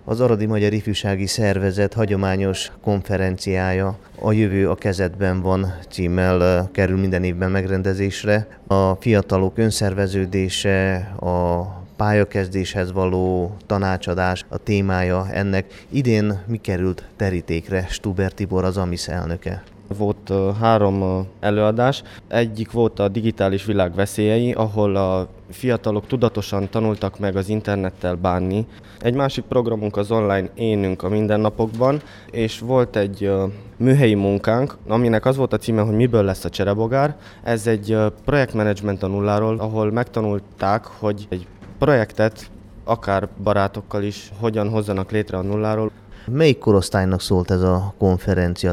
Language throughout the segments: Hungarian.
Az Aradi Magyar Ifjúsági Szervezet hagyományos konferenciája A jövő a kezedben van címmel kerül minden évben megrendezésre. A fiatalok önszerveződése, a pályakezdéshez való tanácsadás a témája ennek. Idén mi került terítékre? Stuber Tibor, az AMISZ elnöke. Volt 3 előadás. Egyik volt a digitális világ veszélyei, ahol a fiatalok tudatosan tanultak meg az internettel bánni. Egy másik programunk az online énünk a mindennapokban, és volt egy műhelyi munkánk, aminek az volt a címe, hogy miből lesz a cserebogár. Ez egy projektmenedzsment a nulláról, ahol megtanulták, hogy egy projektet akár barátokkal is hogyan hozzanak létre a nulláról. Melyik korosztálynak szólt ez a konferencia?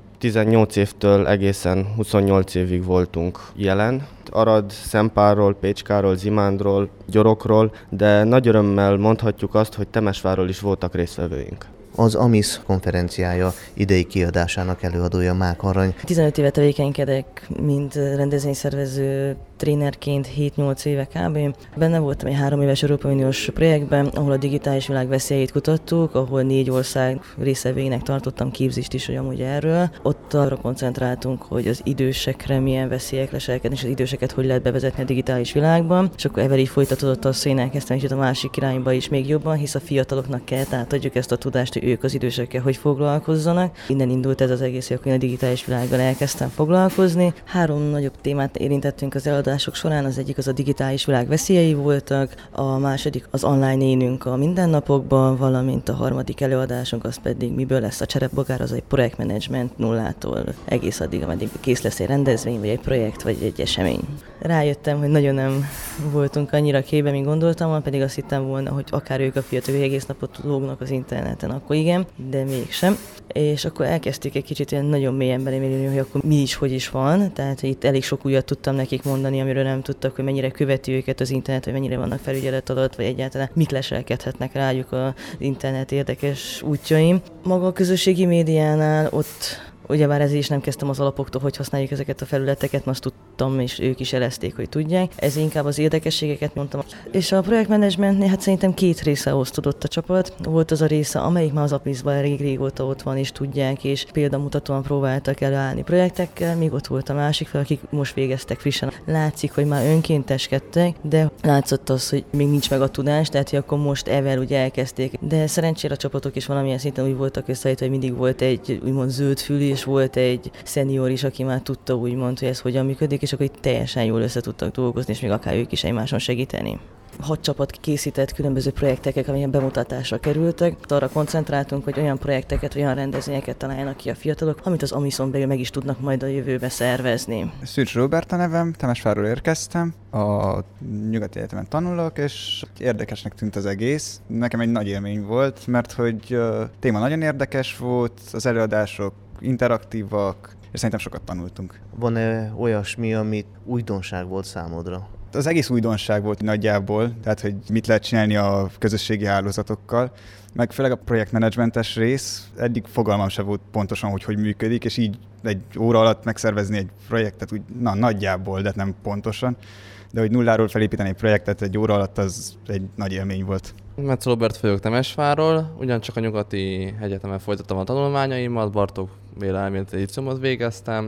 18 évtől egészen 28 évig voltunk jelen. Arad, Szempárról, Pécskáról, Zimándról, Gyorokról, de nagy örömmel mondhatjuk azt, hogy Temesvárról is voltak résztvevőink. Az AMISZ konferenciája idei kiadásának előadója Mák Arany. 15 éve tevékenykedek, mint rendezvényszervező trénerként 7-8 éve kb. Benne voltam egy 3 éves Európai Uniós projektben, ahol a digitális világ veszélyeit kutattuk, ahol 4 ország résztvevőinek tartottam képzést is, hogy amúgy erről. Ott arra koncentráltunk, hogy az idősekre milyen veszélyek leselkednek, és az időseket hogy lehet bevezetni a digitális világban. És akkor evel így folytatódott az, hogy én elkezdtem is a másik irányba is még jobban, hisz a fiataloknak kell, tehát adjuk ezt a tudást, hogy ők az idősekkel hogy foglalkozzanak. Innen indult ez az egész, hogy én a digitális világgal elkezdtem foglalkozni. 3 nagyobb témát érintettünk az előadások során, az egyik az a digitális világ veszélyei voltak, a második az online énünk a mindennapokban, valamint a harmadik előadásunk az pedig miből lesz a cserebogár, az egy projektmenedzsment nullától egész addig, ameddig kész lesz egy rendezvény, vagy egy projekt, vagy egy esemény. Rájöttem, hogy nagyon nem voltunk annyira képbe, mint gondoltam, pedig azt hittem volna, hogy akár ők a fiatalok egész napot lógnak az interneten, akkor igen, de mégsem. És akkor elkezdtük egy kicsit ilyen nagyon mélyen belemérni, hogy akkor mi is, hogy is van. Tehát hogy itt elég sok újat tudtam nekik mondani, amiről nem tudtak, hogy mennyire követi őket az internet, vagy mennyire vannak felügyelet alatt, vagy egyáltalán mit leselkedhetnek rájuk az internet érdekes útjaim. Maga a közösségi médiánál ott ugyebár ezért is nem kezdtem az alapoktól, hogy használjuk ezeket a felületeket, mert azt tudtam, és ők is jelezték, hogy tudják. Ez inkább az érdekességeket mondtam. És a projektmenedzsmentnél hát szerintem 2 része osztodott a csapat. Volt az a része, amelyik már az APISZ-ban elég régóta ott van, és tudják, és példamutatóan próbáltak előállni projektekkel, míg ott volt a másik fel, akik most végeztek frissen. Látszik, hogy már önkénteskedtek, de látszott az, hogy még nincs meg a tudás, tehát hogy akkor most evel ugye elkezdték. De szerencsére a csapatok is valamilyen szinten úgy voltak összeállítva, hogy mindig volt egy úgymond zöld fülű, és volt egy szenior is, aki már tudta úgymond, hogy ez hogyan működik, és akkor itt teljesen jól össze tudtak dolgozni, és még akár ők is egymáson segíteni. 6 csapat készített különböző projekteket, amilyen bemutatásra kerültek. Arra koncentráltunk, hogy olyan projekteket, olyan rendezvényeket találjanak ki a fiatalok, amit az AMISZ-on belül meg is tudnak majd a jövőbe szervezni. Szűcs Róbert a nevem, Temesvárról érkeztem, a Nyugati Egyetemen tanulok, és érdekesnek tűnt az egész. Nekem egy nagy élmény volt, mert hogy a téma nagyon érdekes volt, az előadások interaktívak, és szerintem sokat tanultunk. Van-e olyasmi, amit újdonság volt számodra? Az egész újdonság volt nagyjából, tehát hogy mit lehet csinálni a közösségi hálózatokkal, meg főleg a projektmenedzsmentes rész, eddig fogalmam sem volt pontosan, hogy működik, és így egy óra alatt megszervezni egy projektet, úgy, nagyjából, de nem pontosan, de hogy nulláról felépíteni egy projektet egy óra alatt, az egy nagy élmény volt. Metz Robert vagyok Temesvárról, ugyancsak a Nyugati Egyetemen folytattam a tanulmányaimat, Bartók Béla elméleti diplomát végeztem,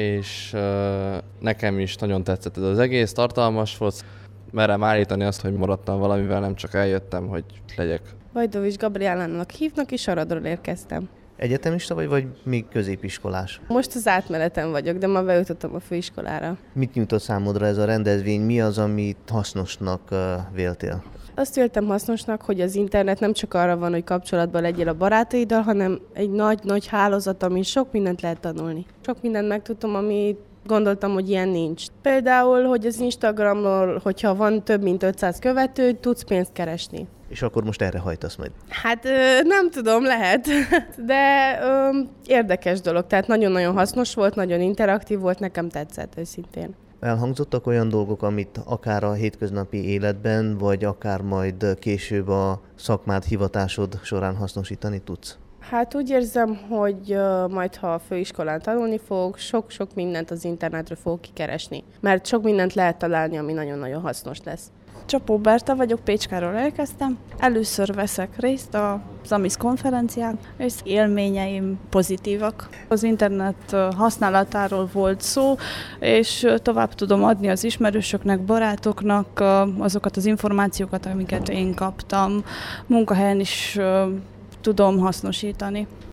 és nekem is nagyon tetszett ez az egész, tartalmas volt. Merem állítani azt, hogy maradtam valamivel, nem csak eljöttem, hogy legyek. Vajdovics Gabriálának hívnak, és Aradról érkeztem. Egyetemista vagy még középiskolás? Most az átmeneten vagyok, de ma bejutottam a főiskolára. Mit nyújtott számodra ez a rendezvény? Mi az, amit hasznosnak véltél? Azt véltem hasznosnak, hogy az internet nem csak arra van, hogy kapcsolatban legyél a barátaiddal, hanem egy nagy hálózat, amin sok mindent lehet tanulni. Sok mindent megtudtam, amit gondoltam, hogy ilyen nincs. Például, hogy az Instagramról, hogyha van több mint 500 követő, tudsz pénzt keresni. És akkor most erre hajtasz majd? Hát nem tudom, lehet, de érdekes dolog, tehát nagyon-nagyon hasznos volt, nagyon interaktív volt, nekem tetszett őszintén. Elhangzottak olyan dolgok, amit akár a hétköznapi életben, vagy akár majd később a szakmád, hivatásod során hasznosítani tudsz? Hát úgy érzem, hogy majd ha a főiskolán tanulni fogok, sok mindent az internetről fogok kikeresni, mert sok mindent lehet találni, ami nagyon-nagyon hasznos lesz. Csapó Berta vagyok, Pécskáról érkeztem. Először veszek részt az AMIS konferencián, és élményeim pozitívak. Az internet használatáról volt szó, és tovább tudom adni az ismerősöknek, barátoknak azokat az információkat, amiket én kaptam. Munkahelyen is tudom hasznosítani.